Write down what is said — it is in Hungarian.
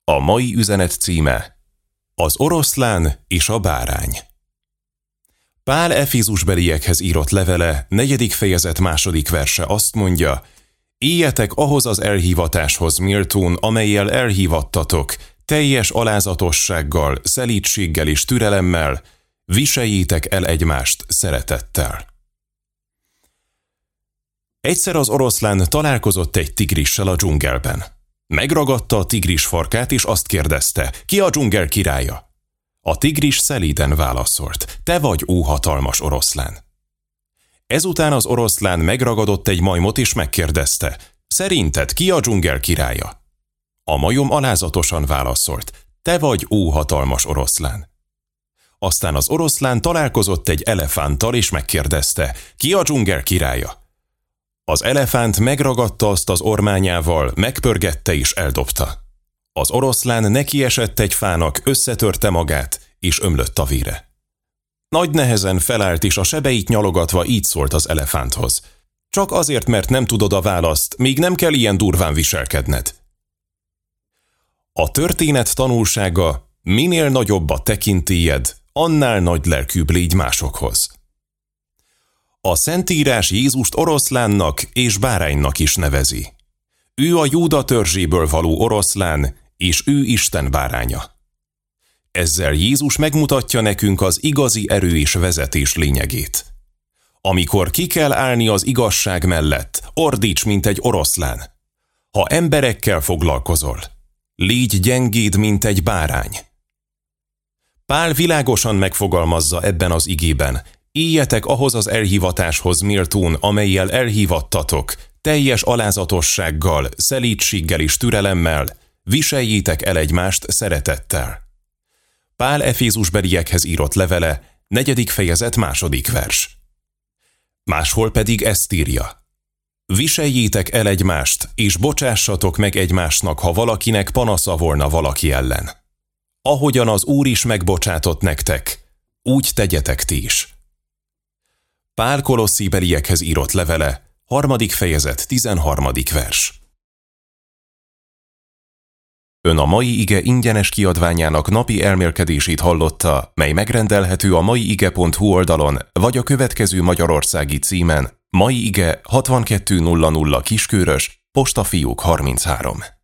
A mai üzenet címe: az oroszlán és a bárány. Pál Efézusbeliekhez írott levele, 4. fejezet 2. verse azt mondja: éljetek ahhoz az elhívatáshoz méltón, amellyel elhívattatok, teljes alázatossággal, szelídséggel és türelemmel, viseljétek el egymást szeretettel. Egyszer az oroszlán találkozott egy tigrissel a dzsungelben. Megragadta a tigris farkát, és azt kérdezte: ki a dzsungel királya? A tigris szelíden válaszolt: te vagy, ó hatalmas oroszlán. Ezután az oroszlán megragadott egy majmot, és megkérdezte: szerinted ki a dzsungel királya? A majom alázatosan válaszolt: te vagy, ó hatalmas oroszlán. Aztán az oroszlán találkozott egy elefánttal, és megkérdezte: ki a dzsungel királya? Az elefánt megragadta azt az ormányával, megpörgette és eldobta. Az oroszlán nekiesett egy fának, összetörte magát, és ömlött a vére. Nagy nehezen felállt, és a sebeit nyalogatva így szólt az elefánthoz: csak azért, mert nem tudod a választ, még nem kell ilyen durván viselkedned. A történet tanulsága: minél nagyobb a tekintélyed, annál nagylelkűbb légy másokhoz. A Szentírás Jézust oroszlánnak és báránynak is nevezi. Ő a Júda törzséből való oroszlán, és ő Isten báránya. Ezzel Jézus megmutatja nekünk az igazi erő és vezetés lényegét. Amikor ki kell állni az igazság mellett, ordíts, mint egy oroszlán. Ha emberekkel foglalkozol, légy gyengéd, mint egy bárány. Pál világosan megfogalmazza ebben az igében: éljetek ahhoz az elhívatáshoz méltón, amellyel elhívattatok, teljes alázatossággal, szelídséggel és türelemmel, viseljétek el egymást szeretettel. Pál Efézusbeliekhez írott levele, 4. fejezet 2. vers. Máshol pedig ezt írja: viseljétek el egymást, és bocsássatok meg egymásnak, ha valakinek panasza volna valaki ellen. Ahogyan az Úr is megbocsátott nektek, úgy tegyetek ti is. Pál Kolosszibeliekhez írott levele, 3. fejezet 13. vers. Ön a mai ige ingyenes kiadványának napi elmélkedését hallotta, mely megrendelhető a maiige.hu oldalon, vagy a következő magyarországi címen: Mai Ige 6200 Kiskörös, Postafiók 33.